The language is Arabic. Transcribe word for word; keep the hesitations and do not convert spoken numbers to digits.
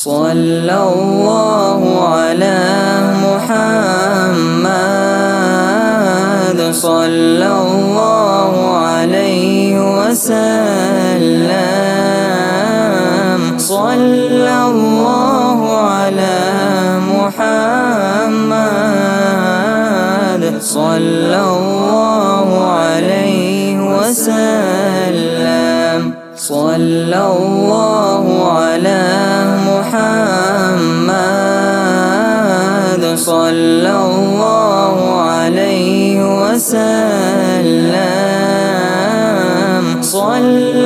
صلى الله على محمد صلى الله عليه وسلم صلى الله على محمد صلى الله عليه وسلم صلى الله على محمد صلى الله عليه وسلم صلى